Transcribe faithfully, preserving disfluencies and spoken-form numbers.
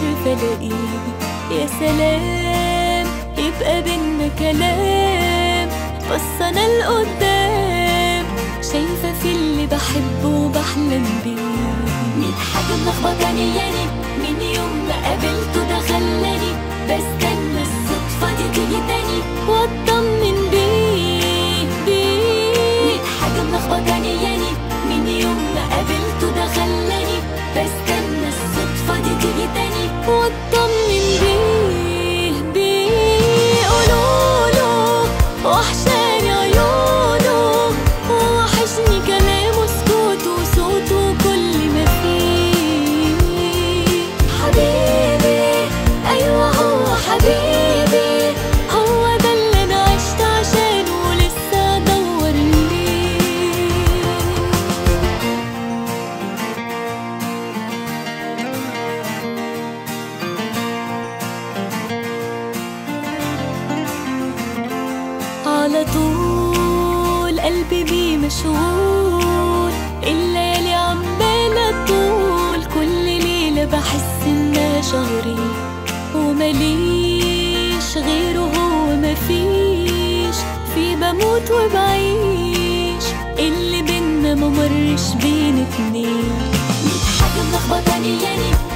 عارفة الاقيه. يا سلام يبقى بينا كلام، بص انا لقدام شايفة في اللي بحبه وبحلم بيه. ميت حاجة ملخبطانياني من يوم ما قابلته ده خلاني بستنى الصدفة دي تيجي تاني واطمن بيه بيه. ميت حاجة ملخبطانياني من يوم ما قابلته ده خلاني بستنى الصدفة دي تيجي تاني واطمن بيه بيه. قولوله وحشاني عيونه ووحشني كلامه سكوته وصوته كل ما فيه. حبيبي أيوة هو حبيبي، هو ده اللي أنا عشت عشانه ولسه أدور ليه. على طول قلبي بيه مشغول، الليالي عمالة طول، كل ليلة بحس إنها شهري ومليش غيره هو مفيش. في بموت وبعيش اللي بينا ممرش بين اتنين. ميت حاجة ملخبطانياني